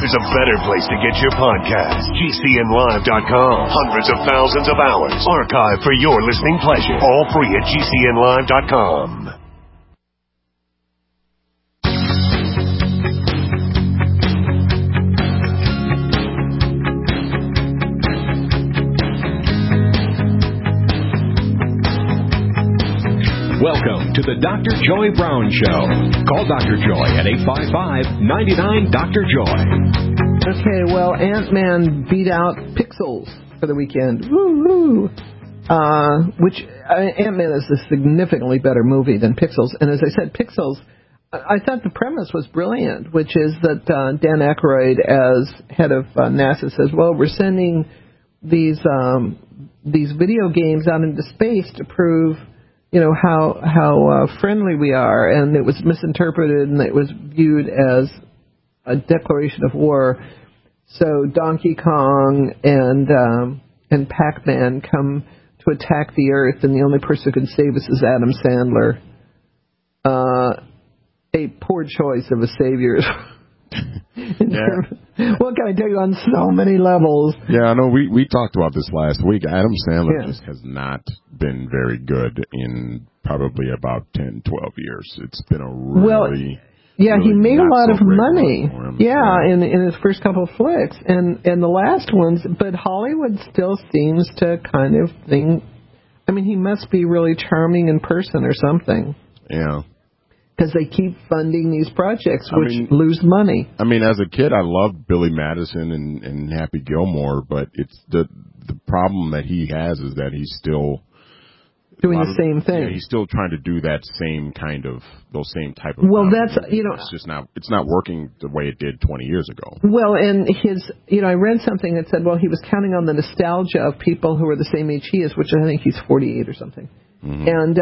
there's a better place to get your podcast. GCNlive.com. Hundreds of thousands of hours archived for your listening pleasure. All free at GCNlive.com. Welcome to the Dr. Joy Brown Show. Call Dr. Joy at 855-99-DR-JOY. Okay, well, Ant-Man beat out Pixels for the weekend. Woo-hoo! Which, Ant-Man is a significantly better movie than Pixels. And as I said, Pixels, I thought the premise was brilliant, which is that Dan Aykroyd, as head of NASA, says, well, we're sending these video games out into space to prove how friendly we are, and it was misinterpreted and it was viewed as a declaration of war. So Donkey Kong and Pac-Man come to attack the Earth, and the only person who can save us is Adam Sandler. A poor choice of a savior. What can I tell you on so many levels? Yeah, I know we talked about this last week. Adam Sandler just has not been very good in probably about 10, 12 years. It's been a really... he made a lot of money. In his first couple of flicks. And the last ones, but Hollywood still seems to kind of think... I mean, he must be really charming in person or something. Yeah. Because they keep funding these projects, which lose money. I mean, as a kid, I loved Billy Madison and Happy Gilmore, but it's the problem that he has is that he's still doing the same thing. Yeah, he's still trying to do that same type of. Well, that's it's just not. It's not working the way it did 20 years ago. Well, and I read something that said, well, he was counting on the nostalgia of people who are the same age he is, which I think he's 48 or something, and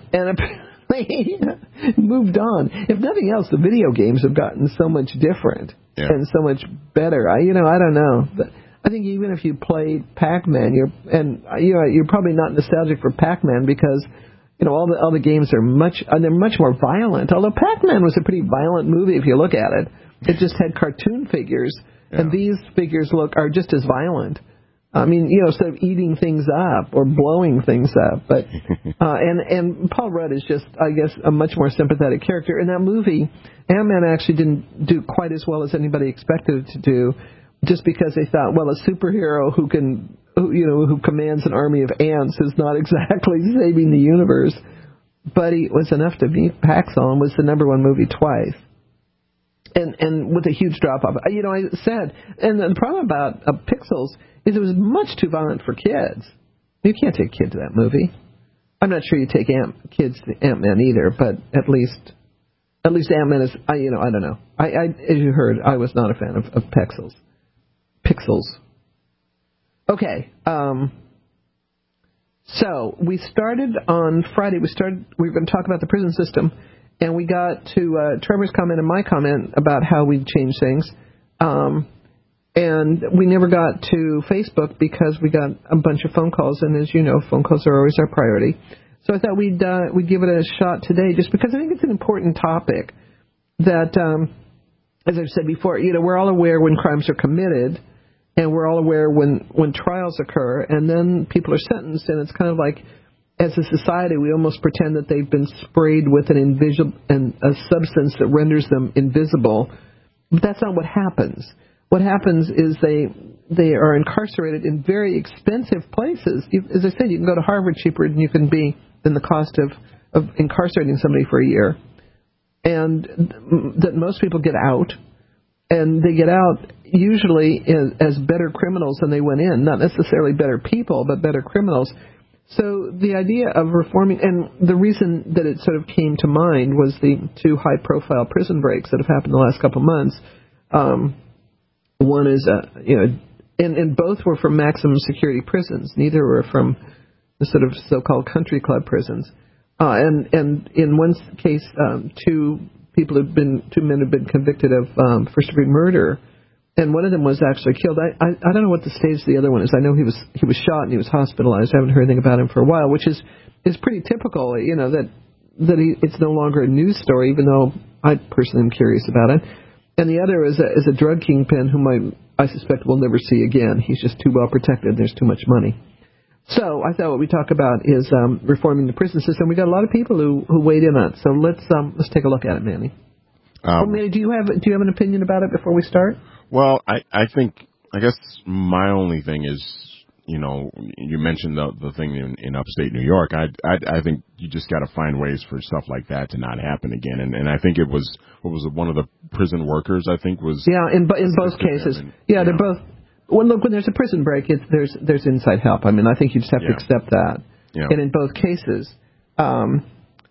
moved on. If nothing else, the video games have gotten so much different and so much better. I don't know. But I think even if you played Pac-Man, you're probably not nostalgic for Pac-Man because all the games are they're much more violent. Although Pac-Man was a pretty violent movie if you look at it. It just had cartoon figures, and these figures are just as violent. I mean, instead of eating things up or blowing things up, but and Paul Rudd is just, I guess, a much more sympathetic character. In that movie, Ant-Man actually didn't do quite as well as anybody expected it to do, just because they thought, well, a superhero who commands an army of ants is not exactly saving the universe. But he was enough to beat Paxil and was the #1 movie twice. And with a huge drop-off. I said, and the problem about Pixels is it was much too violent for kids. You can't take a kid to that movie. I'm not sure you take kids to Ant-Man either, but at least Ant-Man is, I don't know. As you heard, I was not a fan of Pixels. Okay. So we started on Friday. We were going to talk about the prison system, and we got to Trevor's comment and my comment about how we change things. And we never got to Facebook because we got a bunch of phone calls, and as you know, phone calls are always our priority. So I thought we'd give it a shot today, just because I think it's an important topic that, as I've said before, we're all aware when crimes are committed, and we're all aware when trials occur, and then people are sentenced, and it's kind of like, as a society, we almost pretend that they've been sprayed with a substance that renders them invisible. But that's not what happens. What happens is they are incarcerated in very expensive places. As I said, you can go to Harvard cheaper than you can be than the cost of incarcerating somebody for a year. And that most people get out, and they get out usually as better criminals than they went in. Not necessarily better people, but better criminals. So the idea of reforming, and the reason that it sort of came to mind was the 2 high-profile prison breaks that have happened the last couple of months. One is, and both were from maximum security prisons. Neither were from the sort of so-called country club prisons. And in one case, 2 men have been convicted of first-degree murder, and one of them was actually killed. I don't know what the stage the other one is. I know he was shot and he was hospitalized. I haven't heard anything about him for a while, which is pretty typical. That it's no longer a news story, even though I personally am curious about it. And the other is a drug kingpin whom I suspect we'll never see again. He's just too well protected. There's too much money. So I thought what we talk about is reforming the prison system. We got a lot of people who weighed in on it. So let's take a look at it, Manny. Manny, do you have an opinion about it before we start? Well, I guess my only thing is, you mentioned the thing in upstate New York. I think you just got to find ways for stuff like that to not happen again. And I think it was one of the prison workers. I think was in both cases. They're both. When there's a prison break, there's inside help. I mean, I think you just have to accept that. Yeah. And in both cases, and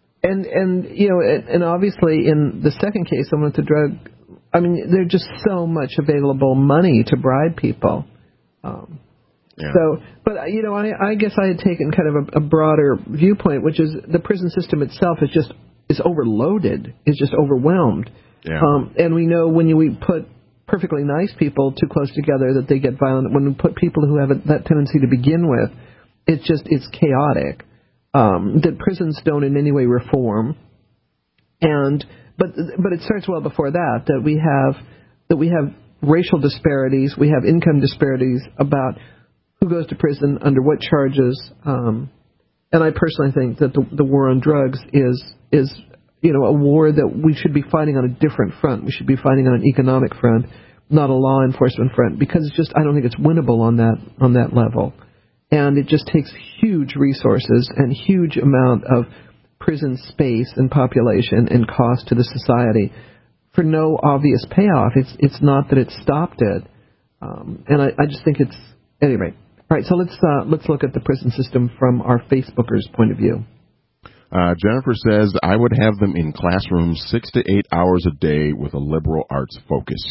obviously in the second case, someone with the drug. I mean, there's just so much available money to bribe people. So, but I guess I had taken kind of a broader viewpoint, which is the prison system itself is overloaded, is just overwhelmed. Yeah. And we know when we put perfectly nice people too close together that they get violent. When we put people who have that tendency to begin with, it's chaotic. That prisons don't in any way reform, but it starts well before that we have racial disparities, we have income disparities about who goes to prison under what charges, and I personally think that the war on drugs is a war that we should be fighting on a different front. We should be fighting on an economic front, not a law enforcement front, because I don't think it's winnable on that level. And it just takes huge resources and huge amount of prison space and population and cost to the society for no obvious payoff. It's not that it stopped it. And I just think it's, anyway. All right, so let's look at the prison system from our Facebookers' point of view. Jennifer says, I would have them in classrooms 6 to 8 hours a day with a liberal arts focus.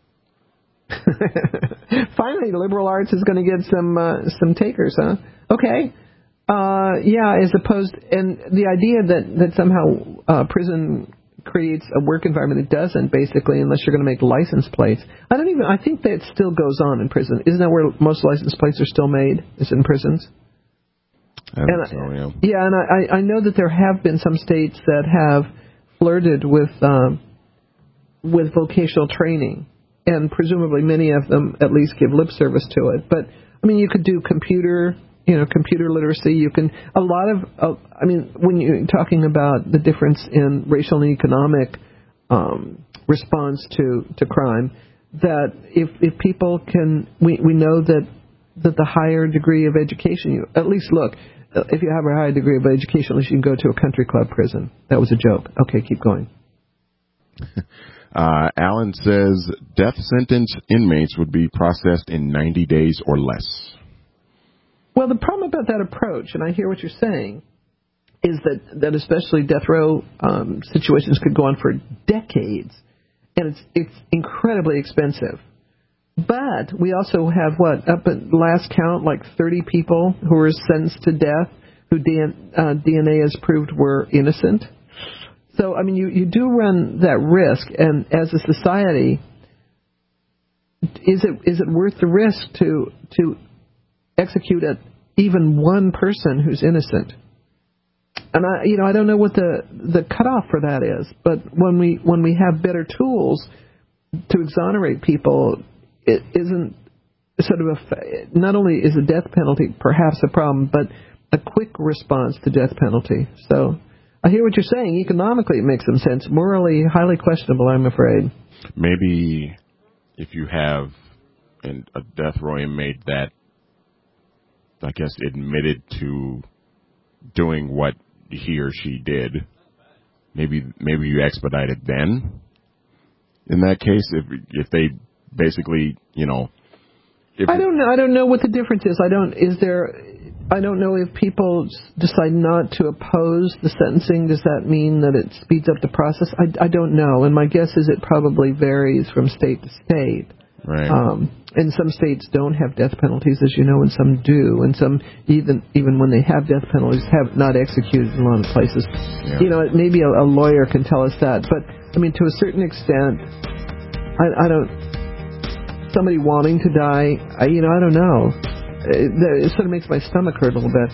Finally, liberal arts is going to get some takers, huh? Okay. As opposed, and the idea that somehow prison creates a work environment, it doesn't, basically, unless you're going to make license plates. I think that still goes on in prison. Isn't that where most license plates are still made, is in prisons? I think so, yeah. Yeah, and I know that there have been some states that have flirted with vocational training, and presumably many of them at least give lip service to it. But, I mean, you could do computer literacy. You can, when you're talking about the difference in racial and economic response to crime, that if people can, we know that the higher degree of education, at least look, if you have a higher degree of education, at least you can go to a country club prison. That was a joke. Okay, keep going. Alan says death sentence inmates would be processed in 90 days or less. Well, the problem about that approach, and I hear what you're saying, is that especially death row situations could go on for decades, and it's incredibly expensive. But we also have, up at last count, like 30 people who were sentenced to death who DNA has proved were innocent. So, I mean, you do run that risk, and as a society, is it worth the risk to execute even one person who's innocent? And I don't know what the cutoff for that is, but when we have better tools to exonerate people, it isn't sort of not only is a death penalty perhaps a problem, but a quick response to death penalty. So I hear what you're saying. Economically, it makes some sense. Morally, highly questionable, I'm afraid. Maybe if you have a death row inmate that, I guess, admitted to doing what he or she did, maybe you expedite it then. In that case, if they basically, I don't know what the difference is. I don't know if people decide not to oppose the sentencing. Does that mean that it speeds up the process? I don't know, and my guess is it probably varies from state to state. Right. And some states don't have death penalties, as you know, and some do, and some even when they have death penalties have not executed in a lot of places. Yeah. Maybe a lawyer can tell us that, but I mean, to a certain extent, I don't. Somebody wanting to die, I don't know. It sort of makes my stomach hurt a little bit.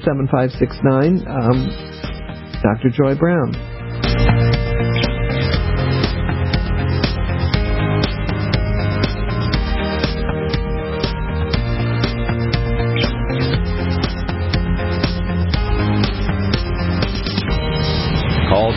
855-993-7569. Dr. Joy Brown.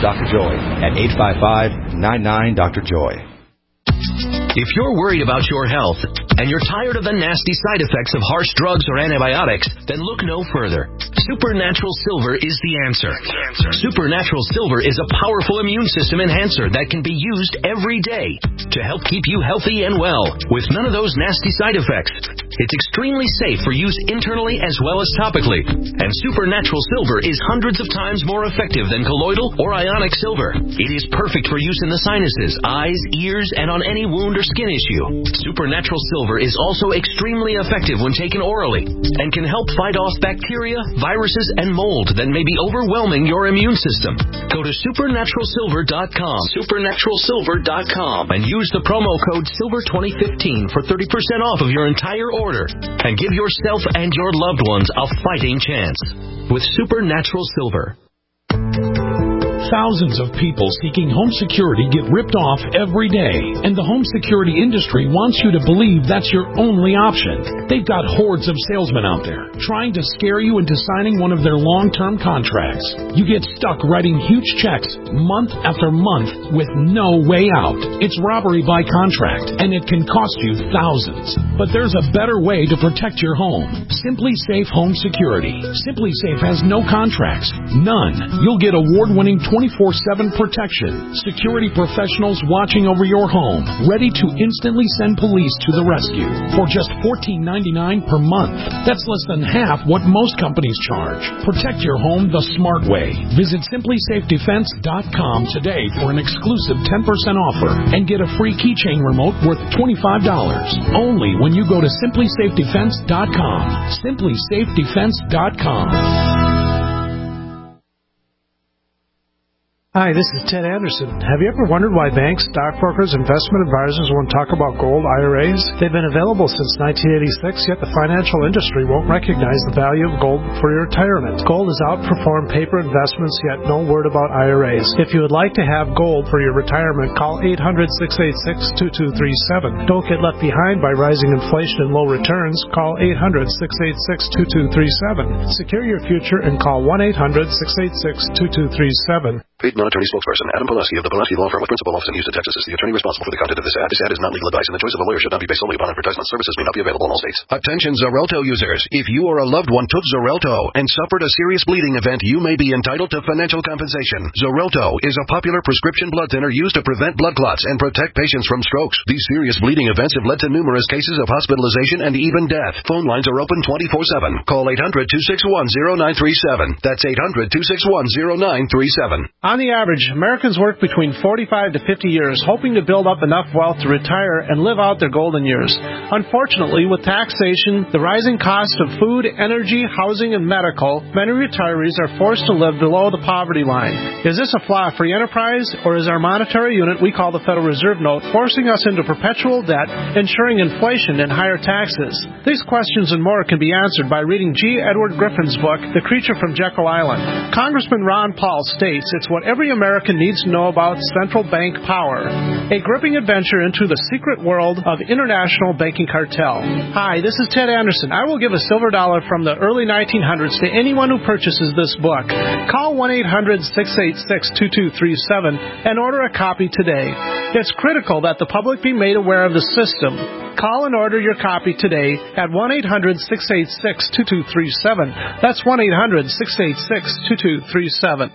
Dr. Joy at 855-99-DR-JOY. If you're worried about your health and you're tired of the nasty side effects of harsh drugs or antibiotics, then look no further. Supernatural Silver is the answer. Supernatural Silver is a powerful immune system enhancer that can be used every day to help keep you healthy and well with none of those nasty side effects. It's extremely safe for use internally as well as topically. And Supernatural Silver is hundreds of times more effective than colloidal or ionic silver. It is perfect for use in the sinuses, eyes, ears, and on any wound or skin issue. Supernatural Silver is also extremely effective when taken orally and can help fight off bacteria, viruses, and mold that may be overwhelming your immune system. Go to supernaturalsilver.com, supernaturalsilver.com, and use the promo code SILVER2015 for 30% off of your entire order and give yourself and your loved ones a fighting chance with Supernatural Silver. Thousands of people seeking home security get ripped off every day, and the home security industry wants you to believe that's your only option. They've got hordes of salesmen out there trying to scare you into signing one of their long-term contracts. You get stuck writing huge checks month after month with no way out. It's robbery by contract, and it can cost you thousands. But there's a better way to protect your home. Simply Safe Home Security. Simply Safe has no contracts, none. You'll get award-winning 24/7 protection. Security professionals watching over your home, ready to instantly send police to the rescue for just $14.99 per month. That's less than half what most companies charge. Protect your home the smart way. Visit simplysafedefense.com today for an exclusive 10% offer and get a free keychain remote worth $25. Only when you go to simplysafedefense.com. simplysafedefense.com. Hi, this is Ted Anderson. Have you ever wondered why banks, stockbrokers, investment advisors won't talk about gold IRAs? They've been available since 1986, yet the financial industry won't recognize the value of gold for your retirement. Gold has outperformed paper investments, yet no word about IRAs. If you would like to have gold for your retirement, call 800-686-2237. Don't get left behind by rising inflation and low returns. Call 800-686-2237. Secure your future and call 1-800-686-2237. Paid non-attorney spokesperson Adam Pulaski of the Pulaski Law Firm with principal office in Houston, Texas is the attorney responsible for the content of this ad. This ad is not legal advice, and the choice of a lawyer should not be based solely upon advertisement. Services may not be available in all states. Attention Xarelto users. If you or a loved one took Xarelto and suffered a serious bleeding event, you may be entitled to financial compensation. Xarelto is a popular prescription blood thinner used to prevent blood clots and protect patients from strokes. These serious bleeding events have led to numerous cases of hospitalization and even death. Phone lines are open 24/7. Call 800-261-0937. That's 800-261-0937. On the average, Americans work between 45 to 50 years hoping to build up enough wealth to retire and live out their golden years. Unfortunately, with taxation, the rising cost of food, energy, housing, and medical, many retirees are forced to live below the poverty line. Is this a flaw free enterprise, or is our monetary unit we call the Federal Reserve Note forcing us into perpetual debt, ensuring inflation and higher taxes? These questions and more can be answered by reading G. Edward Griffin's book, The Creature from Jekyll Island. Congressman Ron Paul states it's what every American needs to know about central bank power. A gripping adventure into the secret world of international banking cartel. Hi, this is Ted Anderson. I will give a silver dollar from the early 1900s to anyone who purchases this book. Call 1-800-686-2237 and order a copy today. It's critical that the public be made aware of the system. Call and order your copy today at 1-800-686-2237. That's 1-800-686-2237.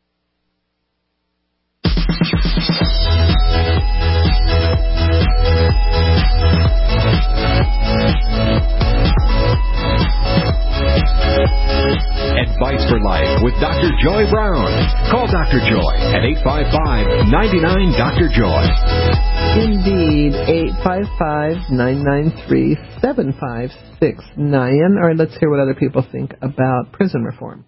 Advice for Life with Dr. Joy Brown. Call Dr. Joy at 855-99-DR-JOY. Indeed, 855-993-7569. All right, let's hear what other people think about prison reform.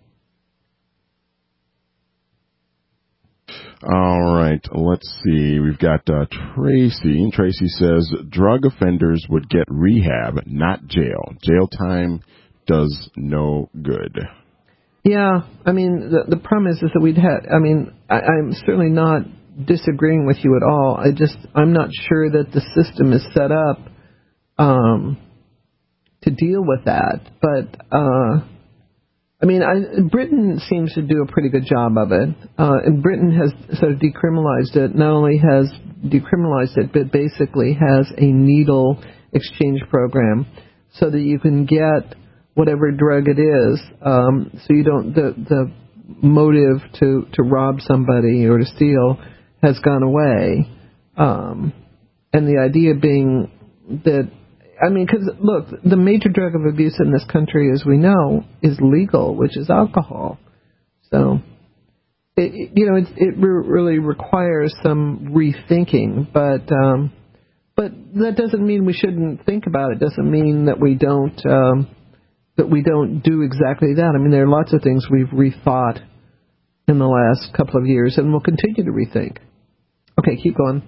All right, let's see. We've got Tracy. Tracy says drug offenders would get rehab, not jail. Jail time does no good. Yeah, I mean, the problem is that we'd had, I mean, I'm certainly not disagreeing with you at all. I'm not sure that the system is set up to deal with that. But, I mean, Britain seems to do a pretty good job of it. And Britain has sort of decriminalized it. Not only has decriminalized it, but basically has a needle exchange program so that you can get whatever drug it is. So you don't, the motive to rob somebody or to steal has gone away. And the idea being that, I mean, because, look, the major drug of abuse in this country, as we know, is legal, which is alcohol. So, it really requires some rethinking. But that doesn't mean we shouldn't think about it. Doesn't mean that we don't do exactly that. I mean, there are lots of things we've rethought in the last couple of years, and we'll continue to rethink. Okay, keep going.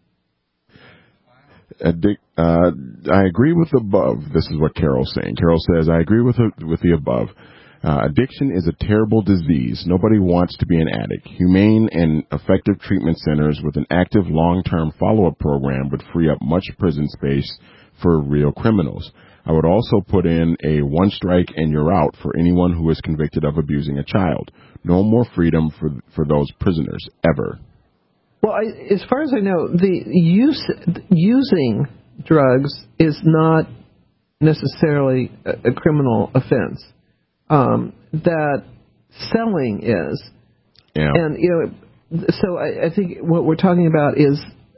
I agree with the above. This is what Carol's saying. Carol says, I agree with the above. Addiction is a terrible disease. Nobody wants to be an addict. Humane and effective treatment centers with an active long-term follow-up program would free up much prison space for real criminals. I would also put in a one strike and you're out for anyone who is convicted of abusing a child. No more freedom for those prisoners, ever. Well, as far as I know, using drugs is not necessarily a criminal offense. That selling is. Yeah. And, so I think what we're talking about is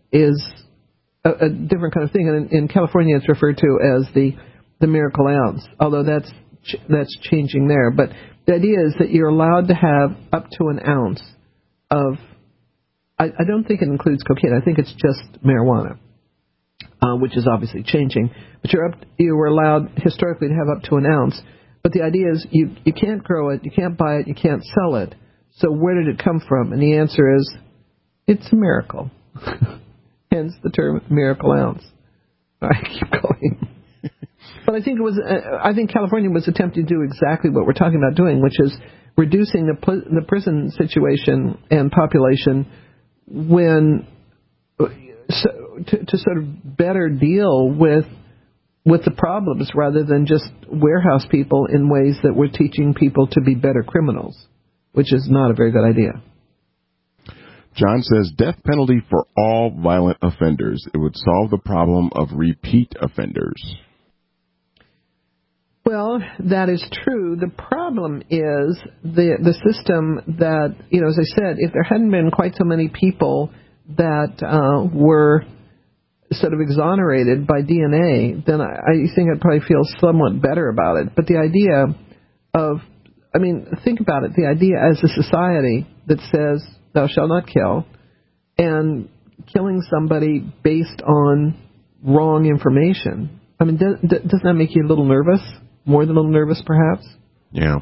a different kind of thing. And in California, it's referred to as the miracle ounce, although that's changing there. But the idea is that you're allowed to have up to an ounce of, I don't think it includes cocaine. I think it's just marijuana, which is obviously changing. But you were allowed historically to have up to an ounce. But the idea is you can't grow it, you can't buy it, you can't sell it. So where did it come from? And the answer is, it's a miracle. Hence the term miracle ounce. All right, keep going. But I think I think California was attempting to do exactly what we're talking about doing, which is reducing the prison situation and population to sort of better deal with the problems rather than just warehouse people in ways that we're teaching people to be better criminals, which is not a very good idea. John says, death penalty for all violent offenders. It would solve the problem of repeat offenders. Well, that is true. The problem is the system that, as I said, if there hadn't been quite so many people that were sort of exonerated by DNA, then I think I'd probably feel somewhat better about it. But the idea of, think about it, the idea as a society that says, thou shalt not kill, and killing somebody based on wrong information, doesn't that make you a little nervous? More than a little nervous, perhaps? Yeah.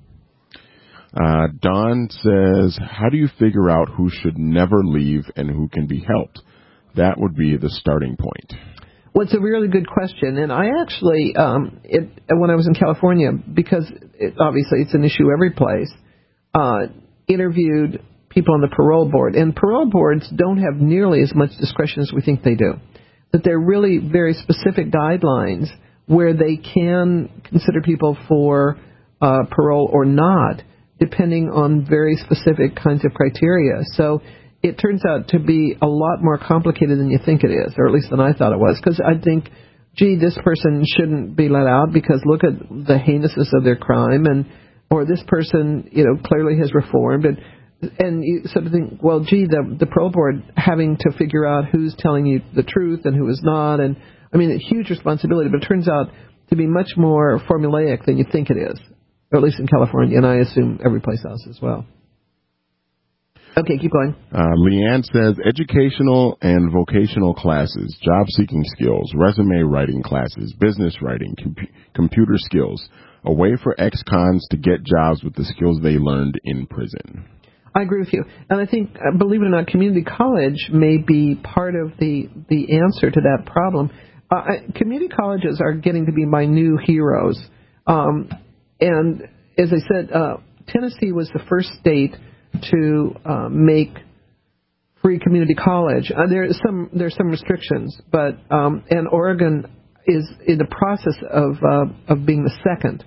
Don says, how do you figure out who should never leave and who can be helped? That would be the starting point. Well, it's a really good question. And I actually, when I was in California, because obviously it's an issue every place, interviewed people on the parole board. And parole boards don't have nearly as much discretion as we think they do. That they're really very specific guidelines where they can consider people for parole or not, depending on very specific kinds of criteria. So it turns out to be a lot more complicated than you think it is, or at least than I thought it was. Because I think, this person shouldn't be let out because look at the heinousness of their crime, or this person, clearly has reformed. And you sort of think, well, the parole board having to figure out who's telling you the truth and who is not, and a huge responsibility, but it turns out to be much more formulaic than you think it is, or at least in California, and I assume every place else as well. Okay, keep going. Leanne says, educational and vocational classes, job-seeking skills, resume writing classes, business writing, computer skills, a way for ex-cons to get jobs with the skills they learned in prison. I agree with you. And I think, believe it or not, community college may be part of the answer to that problem. Community colleges are getting to be my new heroes. And as I said, Tennessee was the first state to make free community college. There's some restrictions, and Oregon is in the process of being the second.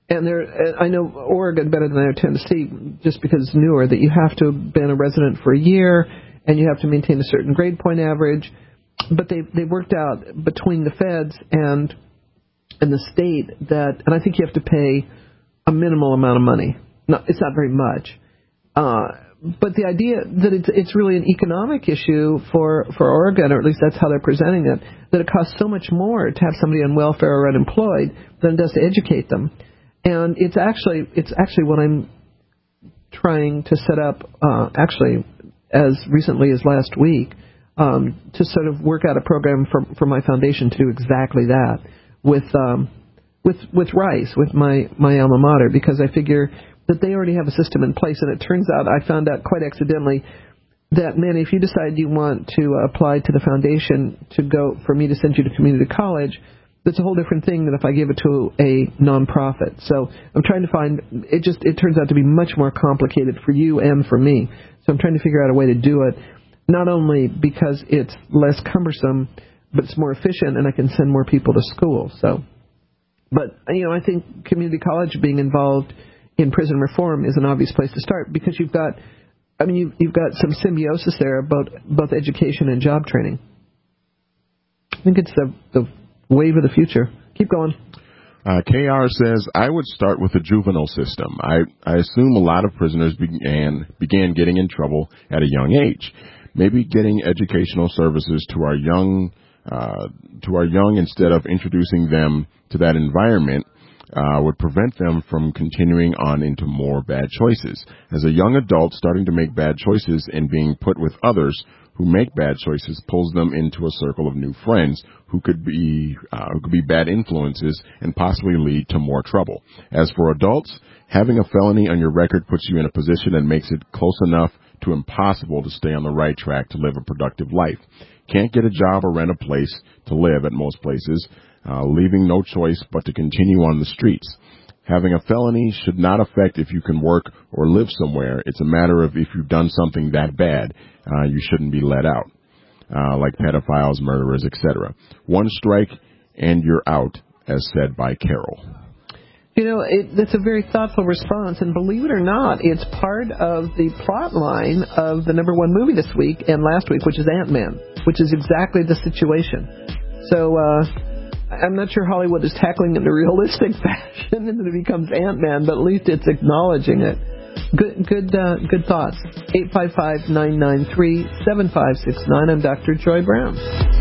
And I know Oregon better than I know Tennessee, just because it's newer, that you have to have been a resident for a year, and you have to maintain a certain grade point average. But they worked out between the feds and the state that, and I think you have to pay a minimal amount of money. No, it's not very much. But the idea that it's really an economic issue for Oregon, or at least that's how they're presenting it, that it costs so much more to have somebody on welfare or unemployed than it does to educate them. And it's actually what I'm trying to set up, actually as recently as last week, to sort of work out a program for my foundation to do exactly that with Rice, with my alma mater, because I figure that they already have a system in place. And it turns out, I found out quite accidentally, that, Manny, if you decide you want to apply to the foundation for me to send you to community college, that's a whole different thing than if I give it to a nonprofit. So I'm trying to find, it turns out to be much more complicated for you and for me. So I'm trying to figure out a way to do it, not only because it's less cumbersome, but it's more efficient and I can send more people to school. So, but, I think community college being involved in prison reform is an obvious place to start, because you've got some symbiosis there about both education and job training. I think it's the wave of the future. Keep going. KR says, I would start with the juvenile system. I assume a lot of prisoners began getting in trouble at a young age. Maybe getting educational services to our young instead of introducing them to that environment would prevent them from continuing on into more bad choices. As a young adult, starting to make bad choices and being put with others who make bad choices pulls them into a circle of new friends who could be bad influences and possibly lead to more trouble. As for adults, having a felony on your record puts you in a position that makes it close enough to impossible to stay on the right track to live a productive life. Can't get a job or rent a place to live at most places, leaving no choice but to continue on the streets. Having a felony should not affect if you can work or live somewhere. It's a matter of if you've done something that bad, you shouldn't be let out, like pedophiles, murderers, etc. One strike and you're out, as said by Carol. That's a very thoughtful response, and believe it or not, it's part of the plot line of the #1 movie this week and last week, which is Ant-Man, which is exactly the situation. So, I'm not sure Hollywood is tackling it in a realistic fashion and then it becomes Ant-Man, but at least it's acknowledging it. Good thoughts. 855-993-7569. I'm Dr. Joy Brown.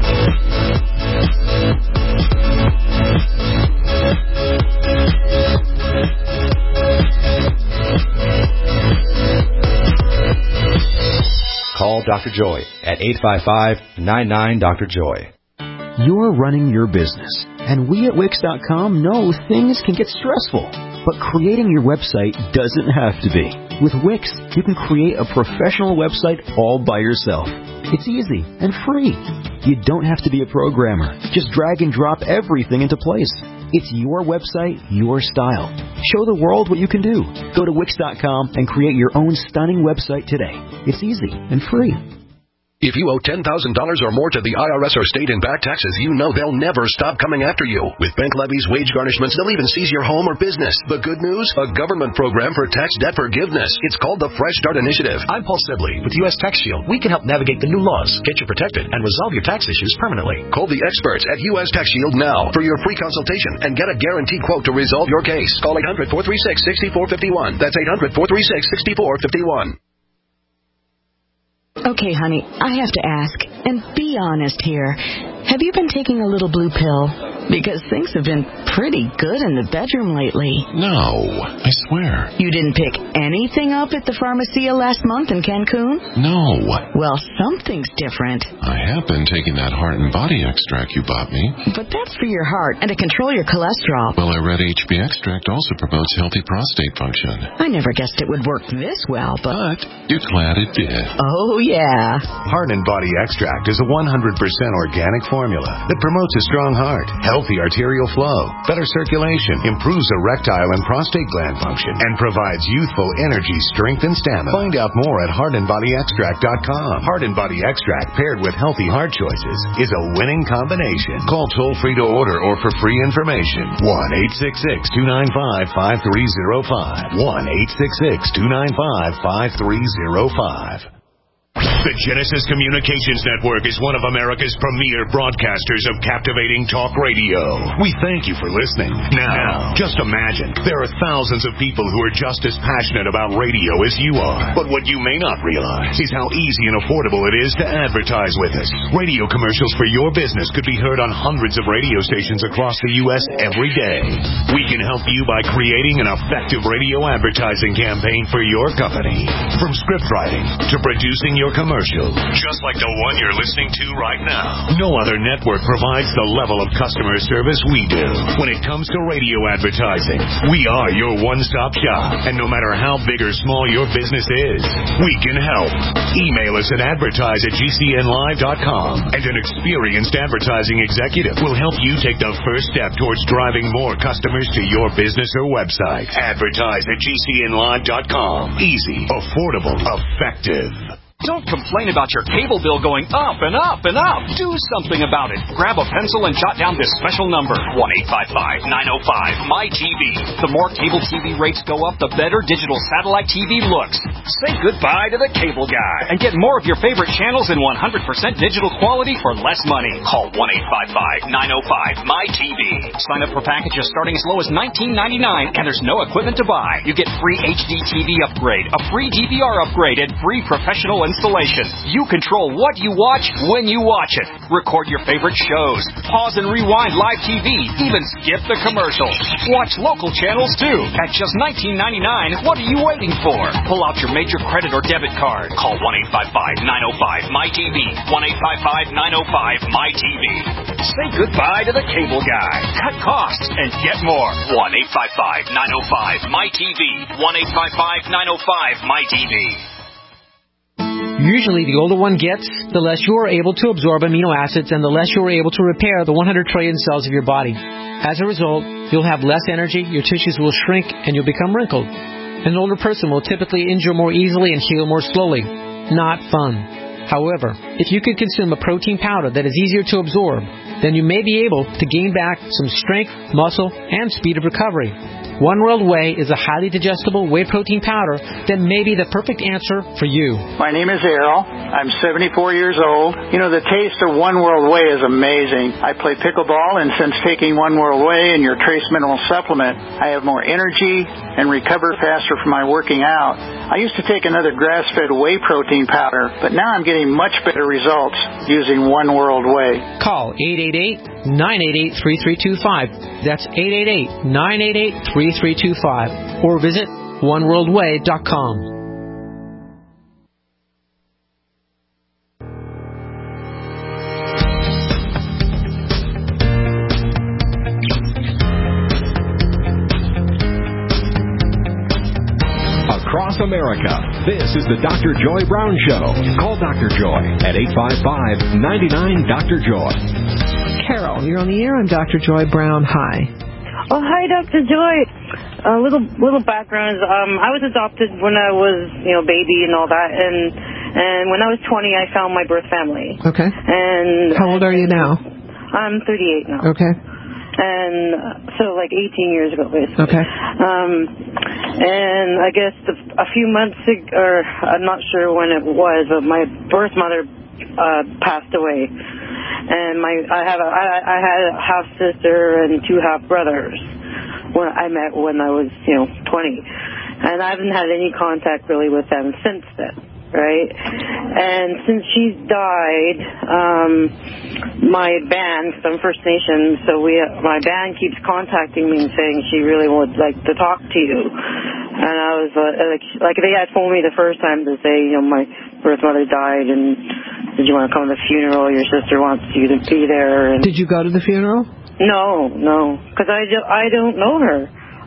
Call Dr. Joy at 855-99-DR-JOY. You're running your business, and we at Wix.com know things can get stressful, but creating your website doesn't have to be. With Wix, you can create a professional website all by yourself. It's easy and free. You don't have to be a programmer. Just drag and drop everything into place. It's your website, your style. Show the world what you can do. Go to Wix.com and create your own stunning website today. It's easy and free. If you owe $10,000 or more to the IRS or state in back taxes, you know they'll never stop coming after you. With bank levies, wage garnishments, they'll even seize your home or business. The good news? A government program for tax debt forgiveness. It's called the Fresh Start Initiative. I'm Paul Sibley with U.S. Tax Shield. We can help navigate the new laws, get you protected, and resolve your tax issues permanently. Call the experts at U.S. Tax Shield now for your free consultation and get a guaranteed quote to resolve your case. Call 800-436-6451. That's 800-436-6451. Okay, honey, I have to ask, and be honest here. Have you been taking a little blue pill? Because things have been pretty good in the bedroom lately. No, I swear. You didn't pick anything up at the Pharmacia last month in Cancun? No. Well, something's different. I have been taking that heart and body extract you bought me. But that's for your heart and to control your cholesterol. Well, I read HB extract also promotes healthy prostate function. I never guessed it would work this well, but you're glad it did. Oh, yeah. Heart and body extract is a 100% organic formula that promotes a strong heart, healthy healthy arterial flow, better circulation, improves erectile and prostate gland function, and provides youthful energy, strength, and stamina. Find out more at HeartandBodyExtract.com. Heart and Body Extract paired with healthy heart choices is a winning combination. Call toll-free to order or for free information. 1-866-295-5305. 1-866-295-5305. The Genesis Communications Network is one of America's premier broadcasters of captivating talk radio. We thank you for listening. Now, just imagine, there are thousands of people who are just as passionate about radio as you are. But what you may not realize is how easy and affordable it is to advertise with us. Radio commercials for your business could be heard on hundreds of radio stations across the U.S. every day. We can help you by creating an effective radio advertising campaign for your company. From script writing to producing your commercial, just like the one you're listening to right now. No other network provides the level of customer service we do. When it comes to radio advertising, we are your one-stop shop. And no matter how big or small your business is, we can help. Email us at advertise@gcnlive.com, and an experienced advertising executive will help you take the first step towards driving more customers to your business or website. Advertise@gcnlive.com. Easy, affordable, effective. Don't complain about your cable bill going up and up and up. Do something about it. Grab a pencil and jot down this special number, 1-855-905-MY-TV. The more cable TV rates go up, the better digital satellite TV looks. Say goodbye to the cable guy and get more of your favorite channels in 100% digital quality for less money. Call 1-855-905-MY-TV. Sign up for packages starting as low as $19.99, and there's no equipment to buy. You get free HD TV upgrade, a free DVR upgrade, and free professional installation. You control what you watch when you watch it. Record your favorite shows. Pause and rewind live TV. Even skip the commercials. Watch local channels too. At just $19.99, what are you waiting for? Pull out your major credit or debit card. Call 1-855-905-MY-TV. 1-855-905-MY-TV. Say goodbye to the cable guy. Cut costs and get more. 1-855-905-MY-TV. 1-855-905-MY-TV. Usually, the older one gets, the less you are able to absorb amino acids and the less you are able to repair the 100 trillion cells of your body. As a result, you'll have less energy, your tissues will shrink, and you'll become wrinkled. An older person will typically injure more easily and heal more slowly. Not fun. However, if you can consume a protein powder that is easier to absorb, then you may be able to gain back some strength, muscle, and speed of recovery. One World Whey is a highly digestible whey protein powder that may be the perfect answer for you. My name is Errol. I'm 74 years old. You know, the taste of One World Whey is amazing. I play pickleball, and since taking One World Whey and your trace mineral supplement, I have more energy and recover faster from my working out. I used to take another grass-fed whey protein powder, but now I'm getting much better results using One World Whey. Call 888-988-3325. That's 888-988-3325. Or visit oneworldway.com. Across America, this is the Dr. Joy Brown Show. Call Dr. Joy at 855-99-DR-JOY. Carol, you're on the air on Dr. Joy Brown. Hi. Oh, hi, Dr. Joy. A little background is I was adopted when I was, baby and all that, and when I was 20, I found my birth family. Okay. And how old are you now? I'm 38 now. Okay. And so, 18 years ago, basically. Okay. And I guess a few months ago, or I'm not sure when it was, but my birth mother passed away. And I had a half sister and two half brothers when I met when I was 20, and I haven't had any contact really with them since then, right? And since she's died, my band, because I'm First Nation, so my band keeps contacting me and saying she really would like to talk to you. And I was like they had phoned me the first time to say, my birth mother died, and did you want to come to the funeral? Your sister wants you to be there. And did you go to the funeral? No, because I don't know her.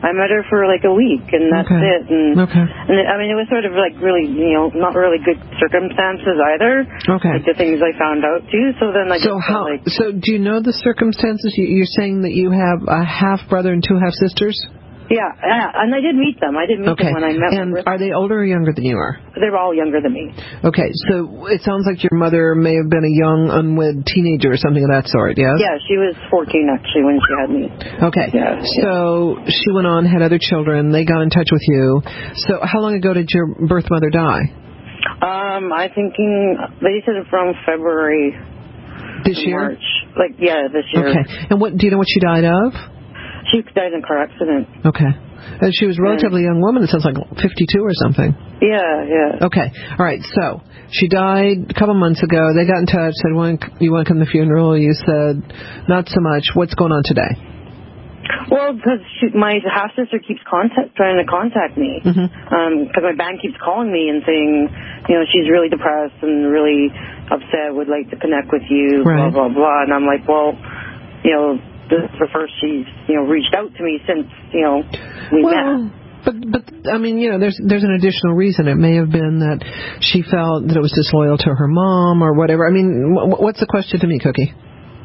I met her for like a week, and that's it. And, and I mean, it was sort of like really, not really good circumstances either. Okay. Like the things I found out too. So then I So do you know the circumstances? You're saying that you have a half brother and 2 half sisters? Yeah, and I did meet them. I did meet them when I met them. And are they older or younger than you are? They're all younger than me. Okay, so it sounds like your mother may have been a young, unwed teenager or something of that sort, yes? Yeah, she was 14 actually when she had me. Okay, so she went on, had other children, they got in touch with you. So how long ago did your birth mother die? I'm thinking, they said from February. This year? March. This year. Okay, and do you know what she died of? She died in a car accident. Okay. And she was a relatively young woman. It sounds like 52 or something. Yeah. Okay. All right. So she died a couple months ago. They got in touch, said, you want to come to the funeral? You said, not so much. What's going on today? Well, because my half-sister keeps trying to contact me. Because my bank keeps calling me and saying, she's really depressed and really upset, would like to connect with you, blah, blah, blah. And I'm like, well, this is the first she's, reached out to me since, we met. But I mean, there's an additional reason. It may have been that she felt that it was disloyal to her mom or whatever. I mean, what's the question to me, Cookie?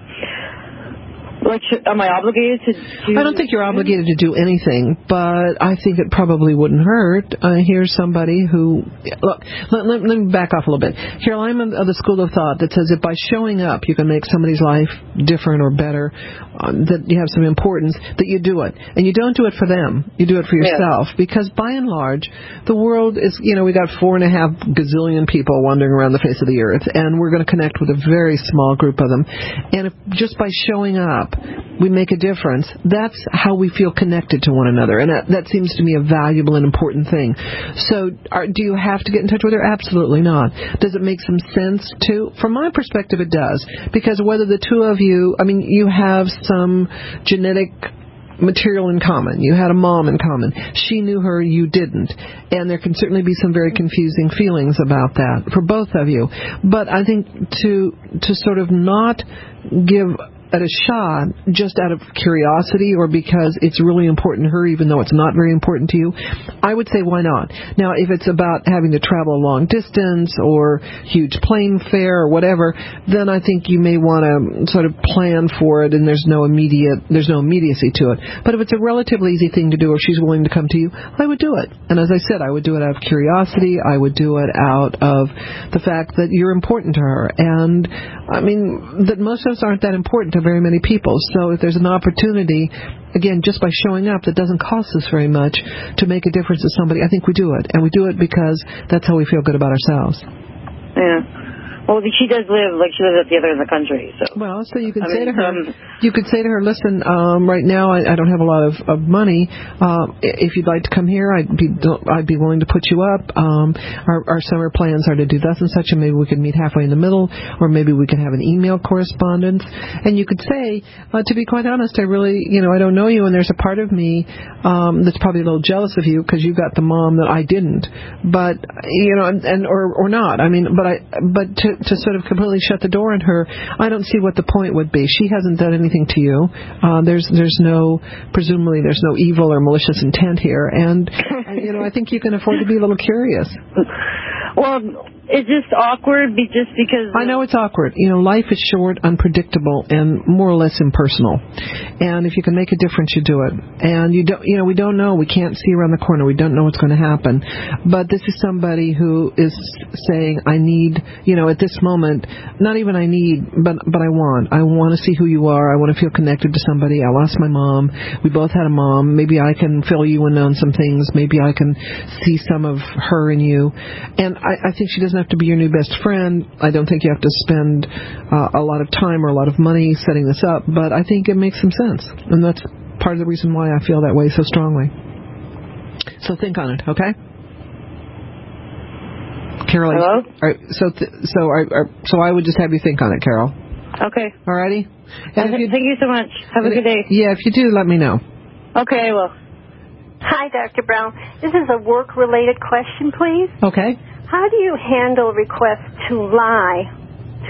Am I obligated to do... I don't think you're obligated to do anything, but I think it probably wouldn't hurt. Here's somebody who... Look, let me back off a little bit. Carol, I'm of the school of thought that says if by showing up you can make somebody's life different or better, that you have some importance, that you do it. And you don't do it for them. You do it for yourself. Because by and large, the world is... we got 4.5 gazillion people wandering around the face of the earth, and we're going to connect with a very small group of them. And if just by showing up, we make a difference, that's how we feel connected to one another. And that seems to me a valuable and important thing. So do you have to get in touch with her? Absolutely not. Does it make some sense to? From my perspective, it does. Because whether the two of you, you have some genetic material in common. You had a mom in common. She knew her, you didn't. And there can certainly be some very confusing feelings about that for both of you. But I think to sort of not give at a shot just out of curiosity or because it's really important to her even though it's not very important to you, I would say why not? Now, if it's about having to travel a long distance or huge plane fare or whatever, then I think you may want to sort of plan for it and there's no immediacy to it. But if it's a relatively easy thing to do or she's willing to come to you, I would do it. And as I said, I would do it out of curiosity. I would do it out of the fact that you're important to her. And that most of us aren't that important to very many people. So if there's an opportunity, again, just by showing up that doesn't cost us very much to make a difference to somebody, I think we do it. And we do it because that's how we feel good about ourselves. Yeah. Well, she does live, she lives at the other end of the country, so. Well, so you can say to her, listen, right now I don't have a lot of money. If you'd like to come here, I'd be willing to put you up. Our summer plans are to do thus and such, and maybe we could meet halfway in the middle, or maybe we could have an email correspondence. And you could say, to be quite honest, I really, I don't know you, and there's a part of me that's probably a little jealous of you because you got the mom that I didn't. But, or not. But to sort of completely shut the door on her, I don't see what the point would be. She hasn't done anything to you. Presumably there's no evil or malicious intent here. And, I think you can afford to be a little curious. Well, it's just awkward just because... I know it's awkward. Life is short, unpredictable, and more or less impersonal. And if you can make a difference, you do it. And we don't know. We can't see around the corner. We don't know what's going to happen. But this is somebody who is saying, I need, at this moment, not even I need, but I want. I want to see who you are. I want to feel connected to somebody. I lost my mom. We both had a mom. Maybe I can fill you in on some things. Maybe I can see some of her in you. And I think she doesn't have to be your new best friend. I don't think you have to spend a lot of time or a lot of money setting this up, but I think it makes some sense. And that's part of the reason why I feel that way so strongly. So think on it, okay? Carol. Hello? So I would just have you think on it, Carol. Okay. Alrighty? Thank you so much. Have a good day. Yeah, if you do, let me know. Okay, I will. Hi, Dr. Brown. This is a work-related question, please. Okay. How do you handle requests to lie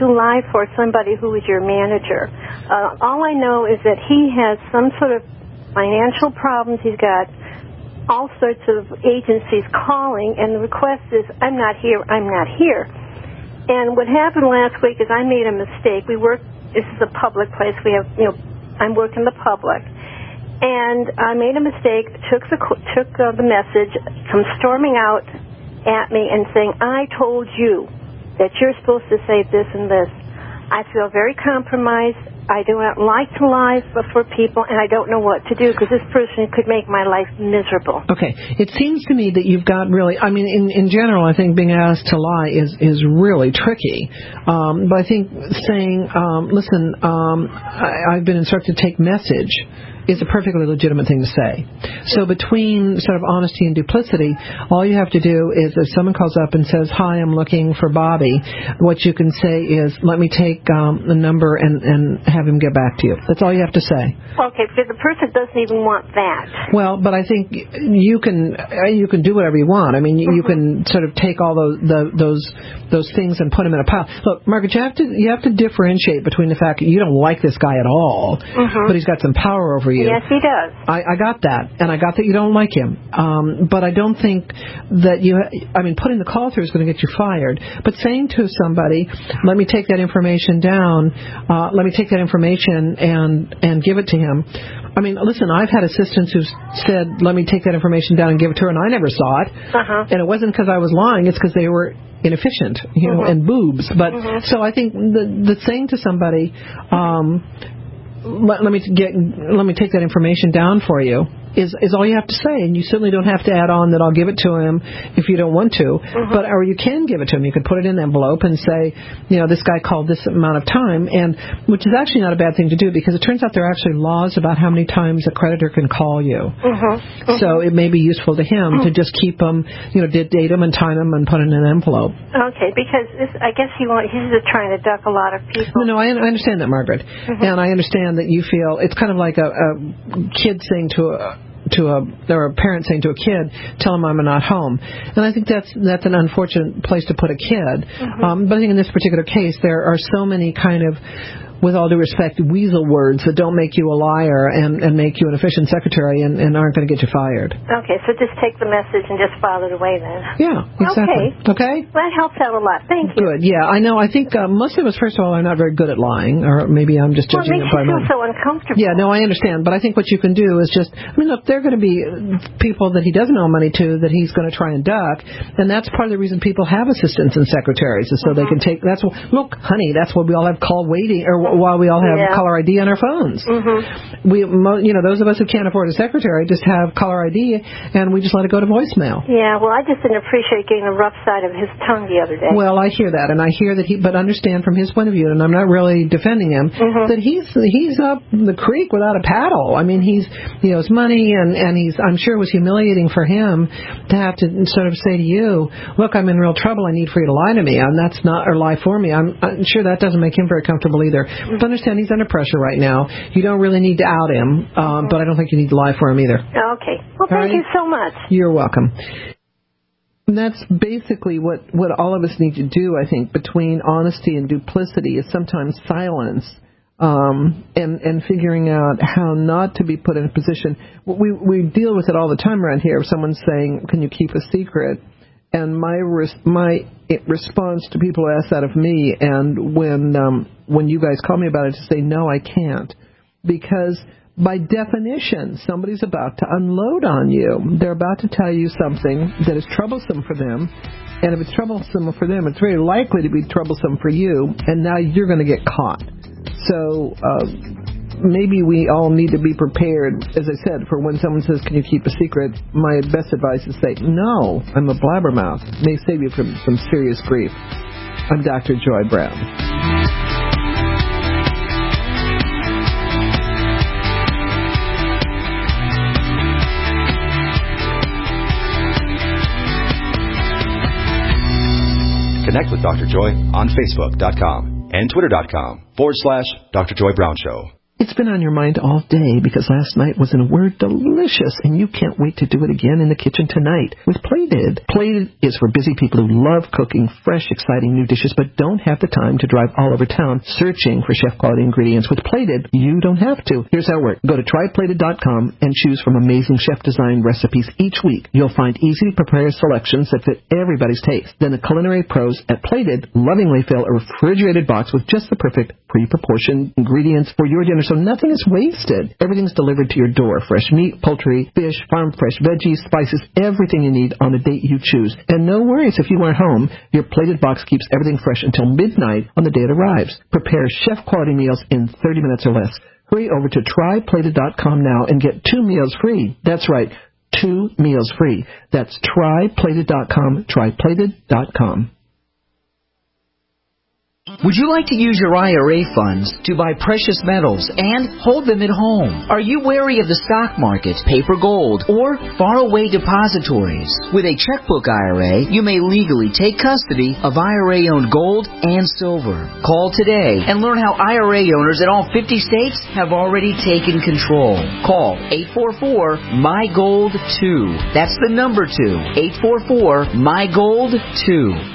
for somebody who is your manager? All I know is that he has some sort of financial problems. He's got all sorts of agencies calling, and the request is, I'm not here, I'm not here. And what happened last week is I made a mistake. This is a public place. I'm working the public. And I made a mistake, took the message, come storming out at me and saying, I told you that you're supposed to say this and this. I feel very compromised. I do not like to lie for people, and I don't know what to do because this person could make my life miserable. Okay. It seems to me that you've got really, I mean, in general, I think being asked to lie is really tricky. But I think saying, listen, I've been instructed to take message is a perfectly legitimate thing to say. So between sort of honesty and duplicity, all you have to do is if someone calls up and says, hi, I'm looking for Bobby, what you can say is, let me take the number and have him get back to you. That's all you have to say. Okay, because the person doesn't even want that. Well, but I think you can do whatever you want. I mean, you can sort of take all those things and put them in a pile. Look, Margaret, you have to differentiate between the fact that you don't like this guy at all, but he's got some power over you. Yes, he does. I got that, and I got that you don't like him. But I don't think that putting the call through is going to get you fired. But saying to somebody, let me take that information down, let me take that information and give it to him. I mean, listen, I've had assistants who said, let me take that information down and give it to her, and I never saw it. And it wasn't because I was lying, it's because they were inefficient, and boobs. But so I think the saying to somebody, let me take that information down for you is all you have to say, and you certainly don't have to add on that I'll give it to him if you don't want to, or you can give it to him. You could put it in an envelope and say, this guy called this amount of time, and which is actually not a bad thing to do because it turns out there are actually laws about how many times a creditor can call you. So it may be useful to him to just keep them, date them and time them and put it in an envelope. Okay, because I guess he's just trying to duck a lot of people. No, I understand that, Margaret, and I understand that you feel it's kind of like a kid saying or a parent saying to a kid, tell him I'm not home. And I think that's an unfortunate place to put a kid. But I think in this particular case, there are so many kind of, with all due respect, weasel words that don't make you a liar and make you an efficient secretary and aren't going to get you fired. Okay, so just take the message and just file it away then. Yeah, exactly. Okay? That helps out a lot. Thank you. Good. Yeah, I know. I think most of us, first of all, are not very good at lying, or maybe I'm just judging it by my... Well, it makes you feel so uncomfortable. Yeah, no, I understand. But I think what you can do is just, look, there are going to be people that he doesn't owe money to that he's going to try and duck, and that's part of the reason people have assistants and secretaries, is so they can take... Look, honey, that's why we all have call waiting, or while we all have caller ID on our phones. Those of us who can't afford a secretary just have caller ID, and we just let it go to voicemail. Yeah, well, I just didn't appreciate getting the rough side of his tongue the other day. Well, I hear that, and I hear that but understand from his point of view, and I'm not really defending him, that he's up the creek without a paddle. I mean, he owes money, and I'm sure it was humiliating for him to have to sort of say to you, look, I'm in real trouble, I need for you to lie to me, and that's not, or lie for me. I'm sure that doesn't make him very comfortable either. But understand he's under pressure right now. You don't really need to out him, but I don't think you need to lie for him either. Okay. Well, thank you so much. You're welcome. And that's basically what all of us need to do, I think, between honesty and duplicity, is sometimes silence, and figuring out how not to be put in a position. We deal with it all the time around here. If someone's saying, can you keep a secret? And my response to people who ask that of me, and when you guys call me about it, to say, no, I can't. Because by definition, somebody's about to unload on you. They're about to tell you something that is troublesome for them. And if it's troublesome for them, it's very likely to be troublesome for you. And now you're going to get caught. So maybe we all need to be prepared, as I said, for when someone says, can you keep a secret? My best advice is say, no, I'm a blabbermouth. It may save you from some serious grief. I'm Dr. Joy Brown. Connect with Dr. Joy on Facebook.com and Twitter.com/Dr. Joy Brown Show. It's been on your mind all day because last night was, in a word, delicious, and you can't wait to do it again in the kitchen tonight with Plated. Plated is for busy people who love cooking fresh, exciting new dishes but don't have the time to drive all over town searching for chef-quality ingredients. With Plated, you don't have to. Here's how it works. Go to tryplated.com and choose from amazing chef-designed recipes each week. You'll find easy-to-prepare selections that fit everybody's taste. Then the culinary pros at Plated lovingly fill a refrigerated box with just the perfect pre-proportioned ingredients for your dinner, so nothing is wasted. Everything's delivered to your door. Fresh meat, poultry, fish, farm-fresh veggies, spices, everything you need on the date you choose. And no worries if you aren't home. Your Plated box keeps everything fresh until midnight on the day it arrives. Prepare chef-quality meals in 30 minutes or less. Hurry over to tryplated.com now and get 2 meals free. That's right, 2 meals free. That's tryplated.com, tryplated.com. Would you like to use your IRA funds to buy precious metals and hold them at home? Are you wary of the stock market, paper gold, or faraway depositories? With a checkbook IRA, you may legally take custody of IRA-owned gold and silver. Call today and learn how IRA owners in all 50 states have already taken control. Call 844-MY-GOLD-2. That's the number 2. 844-MY-GOLD-2.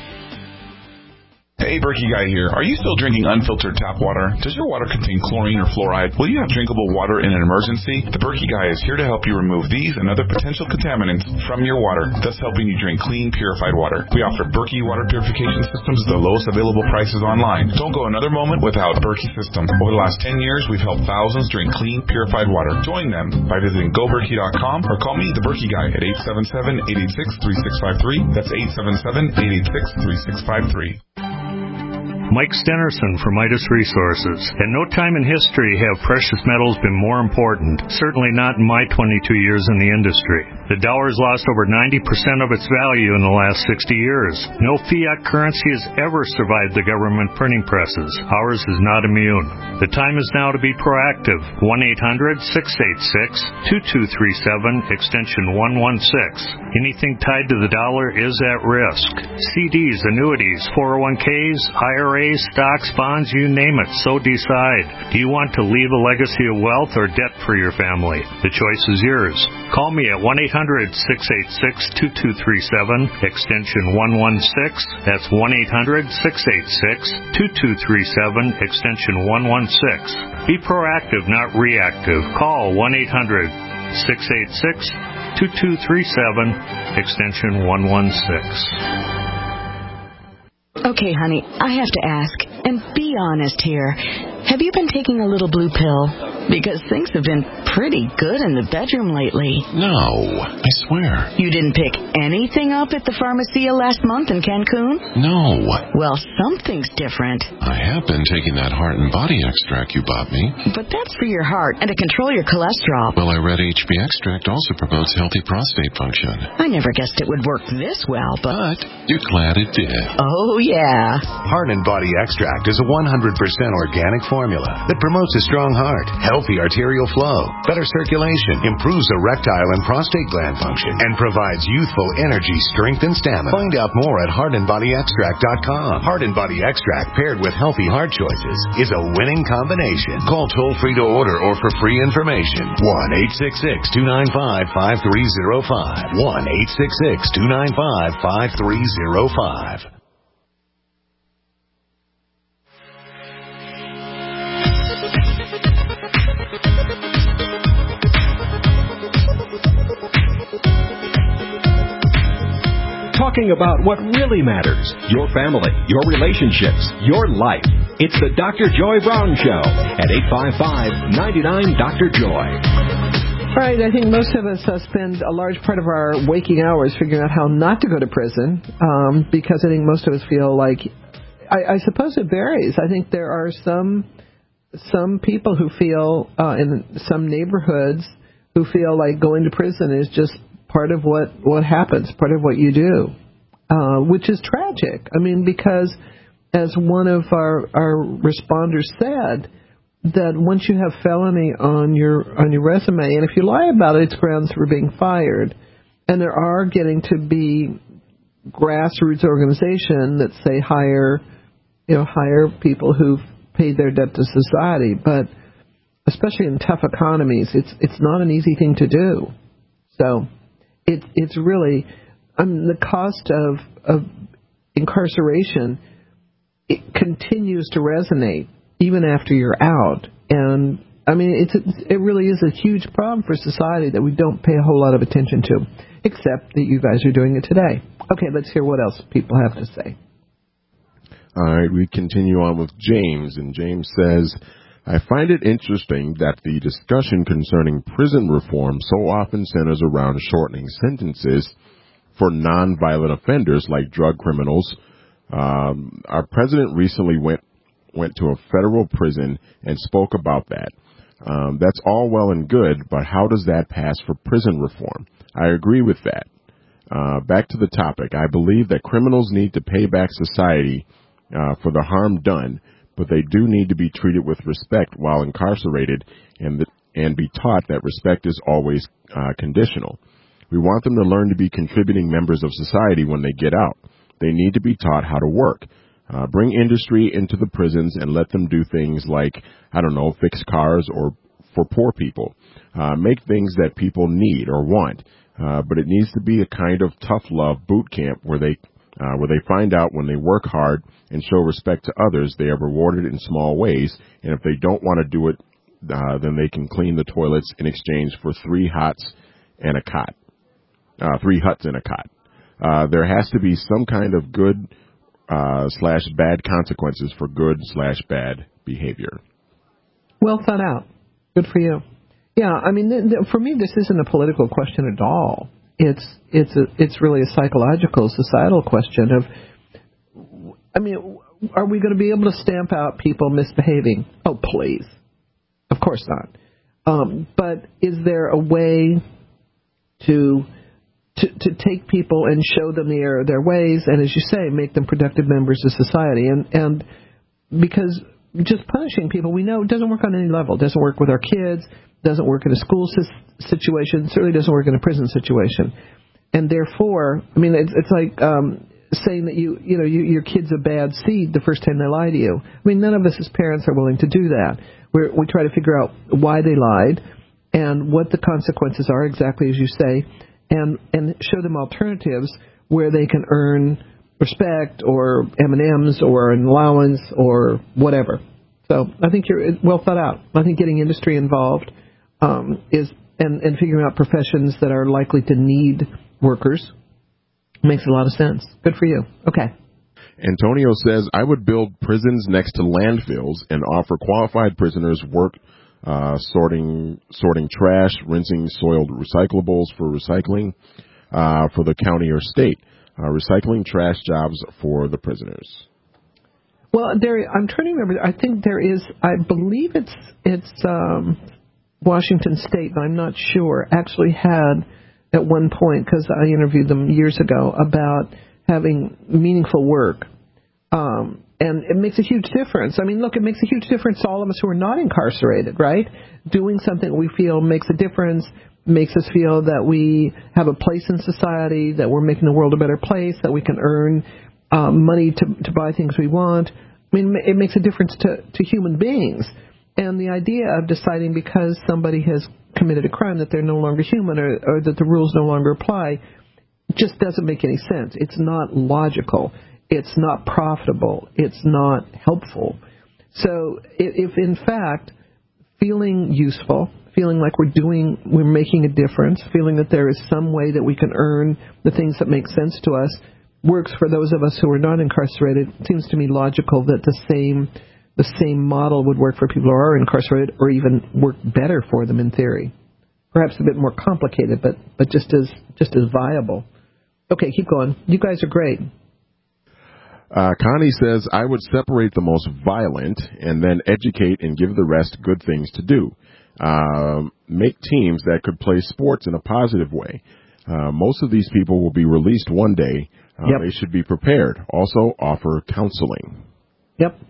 Hey, Berkey Guy here. Are you still drinking unfiltered tap water? Does your water contain chlorine or fluoride? Will you have drinkable water in an emergency? The Berkey Guy is here to help you remove these and other potential contaminants from your water, thus helping you drink clean, purified water. We offer Berkey water purification systems at the lowest available prices online. Don't go another moment without Berkey system. Over the last 10 years, we've helped thousands drink clean, purified water. Join them by visiting goberkey.com or call me, the Berkey Guy, at 877-886-3653. That's 877-886-3653. Mike Stenerson from Midas Resources. At no time in history have precious metals been more important, certainly not in my 22 years in the industry. The dollar has lost over 90% of its value in the last 60 years. No fiat currency has ever survived the government printing presses. Ours is not immune. The time is now to be proactive. 1-800-686-2237, extension 116. Anything tied to the dollar is at risk. CDs, annuities, 401ks, IRAs, stocks, bonds, you name it, so decide. Do you want to leave a legacy of wealth or debt for your family? The choice is yours. Call me at 1-800-686-2237, extension 116. That's 1-800-686-2237, extension 116. Be proactive, not reactive. Call 1-800-686-2237, extension 116. Okay, honey, I have to ask, and be honest here. Have you been taking a little blue pill? Because things have been pretty good in the bedroom lately. No, I swear. You didn't pick anything up at the Pharmacia last month in Cancun? No. Well, something's different. I have been taking that heart and body extract you bought me. But that's for your heart and to control your cholesterol. Well, I read HB extract also promotes healthy prostate function. I never guessed it would work this well, but you're glad it did. Oh, yeah. Heart and Body Extract is a 100% organic formula that promotes a strong heart, healthy arterial flow, better circulation, improves erectile and prostate gland function, and provides youthful energy, strength, and stamina. Find out more at heartandbodyextract.com. Heart and Body Extract paired with healthy heart choices is a winning combination. Call toll-free to order or for free information. 1-866-295-5305. 1-866-295-5305. Talking about what really matters, your family, your relationships, your life. It's the Dr. Joy Brown Show at 855-99-DR-JOY. All right, I think most of us spend a large part of our waking hours figuring out how not to go to prison, because I think most of us feel like, I suppose it varies. I think there are some people who feel, in some neighborhoods, who feel like going to prison is just part of what happens, part of what you do, which is tragic. I mean, because as one of our responders said, that once you have felony on your resume, and if you lie about it, it's grounds for being fired. And there are getting to be grassroots organizations that say hire people who've paid their debt to society. But especially in tough economies, it's not an easy thing to do. So it's really, the cost of incarceration, it continues to resonate even after you're out. And I mean, it really is a huge problem for society that we don't pay a whole lot of attention to, except that you guys are doing it today. Okay, let's hear what else people have to say. All right, we continue on with James, and James says, I find it interesting that the discussion concerning prison reform so often centers around shortening sentences for nonviolent offenders like drug criminals. Our president recently went to a federal prison and spoke about that. That's all well and good, but how does that pass for prison reform? I agree with that. Back to the topic. I believe that criminals need to pay back society for the harm done, but they do need to be treated with respect while incarcerated and be taught that respect is always conditional. We want them to learn to be contributing members of society when they get out. They need to be taught how to work. Bring industry into the prisons and let them do things like, fix cars or for poor people. Make things that people need or want. But it needs to be a kind of tough love boot camp where they find out when they work hard and show respect to others, they are rewarded in small ways. And if they don't want to do it, then they can clean the toilets in exchange for 3 huts and a cot. 3 huts and a cot. There has to be some kind of good / bad consequences for good / bad behavior. Well thought out. Good for you. Yeah, I mean, for me, this isn't a political question at all. It's really a psychological, societal question of, are we going to be able to stamp out people misbehaving? Oh, please. Of course not. But is there a way to take people and show them the error of their ways, and as you say, make them productive members of society? And because just punishing people, we know, doesn't work on any level. It doesn't work with our kids, doesn't work in a school situation, certainly doesn't work in a prison situation. And therefore, it's like saying that your kid's a bad seed the first time they lie to you. None of us as parents are willing to do that. We try to figure out why they lied and what the consequences are, exactly as you say, and show them alternatives where they can earn respect or M&Ms or an allowance or whatever. So I think you're well thought out. I think getting industry involved is figuring out professions that are likely to need workers makes a lot of sense. Good for you. Okay. Antonio says, I would build prisons next to landfills and offer qualified prisoners work sorting trash, rinsing soiled recyclables for recycling for the county or state, recycling trash jobs for the prisoners. Well, I'm trying to remember. I think there is. I believe it's Washington State, but I'm not sure. Actually had at one point, because I interviewed them years ago, about having meaningful work. And it makes a huge difference. It makes a huge difference to all of us who are not incarcerated, right? Doing something we feel makes a difference, makes us feel that we have a place in society, that we're making the world a better place, that we can earn money to buy things we want. It makes a difference to human beings. And the idea of deciding because somebody has committed a crime that they're no longer human or that the rules no longer apply just doesn't make any sense. It's not logical. It's not profitable. It's not helpful. So if in fact feeling useful, feeling like we're making a difference, feeling that there is some way that we can earn the things that make sense to us, works for those of us who are not incarcerated, it seems to me logical that the same model would work for people who are incarcerated, or even work better for them in theory. Perhaps a bit more complicated, but just as viable. Okay, keep going. You guys are great. Connie says, I would separate the most violent and then educate and give the rest good things to do. Make teams that could play sports in a positive way. Most of these people will be released one day. Yep. They should be prepared. Also offer counseling. Yep.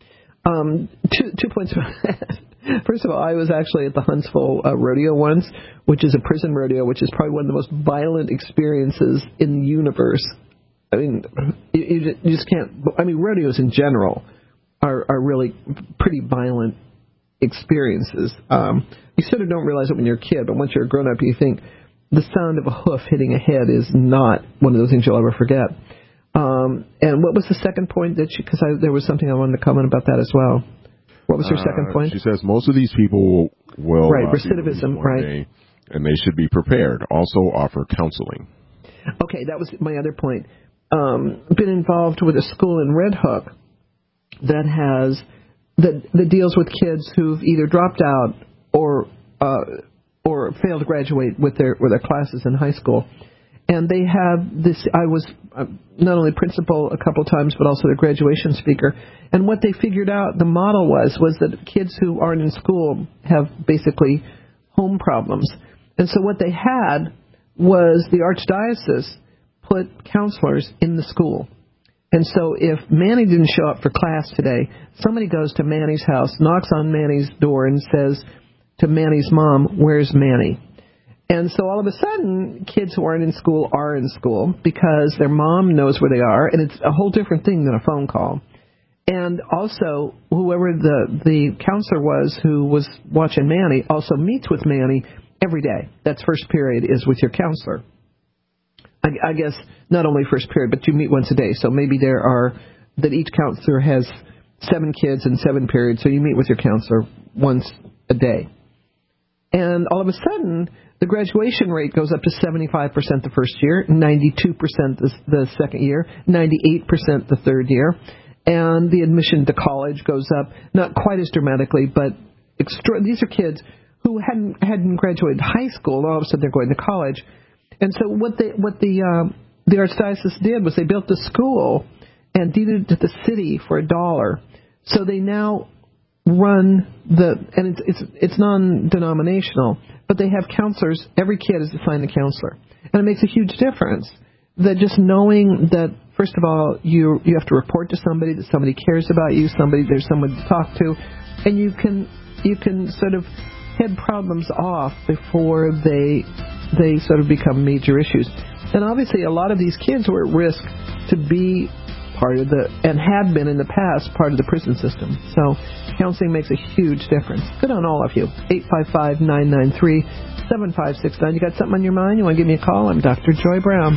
2 points about that. First of all, I was actually at the Huntsville rodeo once, which is a prison rodeo, which is probably one of the most violent experiences in the universe. You just can't. Rodeos in general are really pretty violent experiences. You sort of don't realize it when you're a kid, but once you're a grown-up, you think the sound of a hoof hitting a head is not one of those things you'll ever forget. And what was the second point that because there was something I wanted to comment about that as well. What was her second point? She says most of these people will recidivism, right? Day, and they should be prepared. Also offer counseling. Okay, that was my other point. Been involved with a school in Red Hook that deals with kids who've either dropped out or failed to graduate with their classes in high school. And they have this. I was not only principal a couple times, but also their graduation speaker. And what they figured out, the model was that kids who aren't in school have basically home problems. And so what they had was the Archdiocese put counselors in the school. And so if Manny didn't show up for class today, somebody goes to Manny's house, knocks on Manny's door, and says to Manny's mom, "Where's Manny?" And so all of a sudden, kids who aren't in school are in school because their mom knows where they are, and it's a whole different thing than a phone call. And also, whoever the counselor was who was watching Manny also meets with Manny every day. That's first period is with your counselor. I guess not only first period, but you meet once a day. So maybe that each counselor has 7 kids in 7 periods, so you meet with your counselor once a day. And all of a sudden, the graduation rate goes up to 75% the first year, 92% the second year, 98% the third year. And the admission to college goes up, not quite as dramatically, but these are kids who hadn't graduated high school, and all of a sudden they're going to college. And so what the Archdiocese did was they built the school and deeded it to the city for $1. So they now run and it's non-denominational, but they have counselors. Every kid is assigned a counselor, and it makes a huge difference. That just knowing that, first of all, you have to report to somebody, that somebody cares about you, there's someone to talk to, and you can sort of head problems off before they sort of become major issues. And obviously, a lot of these kids were at risk to be part of and had been in the past part of the prison system. So counseling makes a huge difference. Good on all of you. 855-993-7569. You got something on your mind? You want to give me a call? I'm Dr. Joy Brown.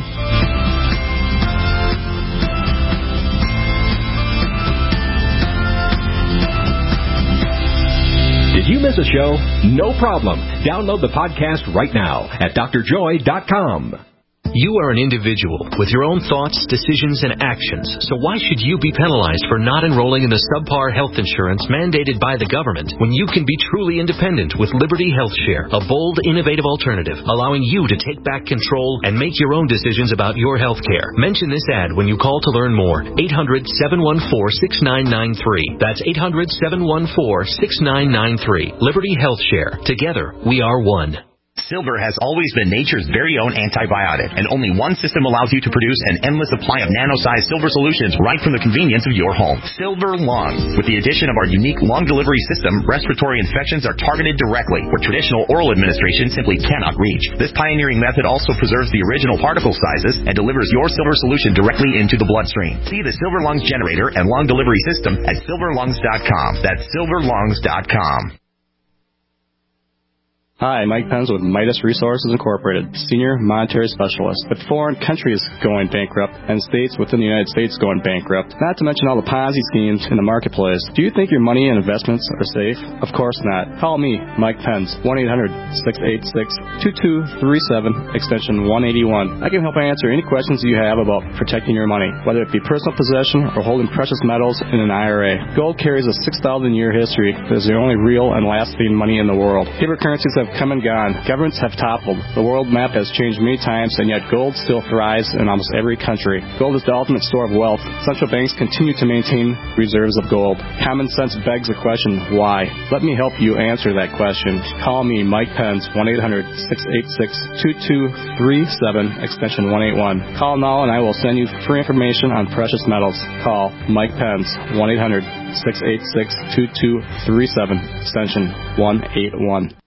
Did you miss a show? No problem. Download the podcast right now at drjoy.com. You are an individual with your own thoughts, decisions, and actions, so why should you be penalized for not enrolling in the subpar health insurance mandated by the government when you can be truly independent with Liberty Health Share, a bold, innovative alternative allowing you to take back control and make your own decisions about your health care? Mention this ad when you call to learn more. 800-714-6993. That's 800-714-6993. Liberty Health Share. Together, we are one. Silver has always been nature's very own antibiotic, and only one system allows you to produce an endless supply of nano-sized silver solutions right from the convenience of your home. Silver Lungs. With the addition of our unique lung delivery system, respiratory infections are targeted directly, where traditional oral administration simply cannot reach. This pioneering method also preserves the original particle sizes and delivers your silver solution directly into the bloodstream. See the Silver Lungs generator and lung delivery system at silverlungs.com. That's silverlungs.com. Hi, Mike Pence with Midas Resources Incorporated, Senior Monetary Specialist. With foreign countries going bankrupt and states within the United States going bankrupt, not to mention all the Ponzi schemes in the marketplace, do you think your money and investments are safe? Of course not. Call me, Mike Pence, 1-800-686-2237, extension 181. I can help answer any questions you have about protecting your money, whether it be personal possession or holding precious metals in an IRA. Gold carries a 6,000-year history that is the only real and lasting money in the world. Paper currencies have come and gone. Governments have toppled. The world map has changed many times, and yet gold still thrives in almost every country. Gold is the ultimate store of wealth. Central banks continue to maintain reserves of gold. Common sense begs the question, why? Let me help you answer that question. Call me, Mike Pence, 1-800-686-2237, extension 181. Call now and I will send you free information on precious metals. Call Mike Pence, 1-800-686-2237, extension 181.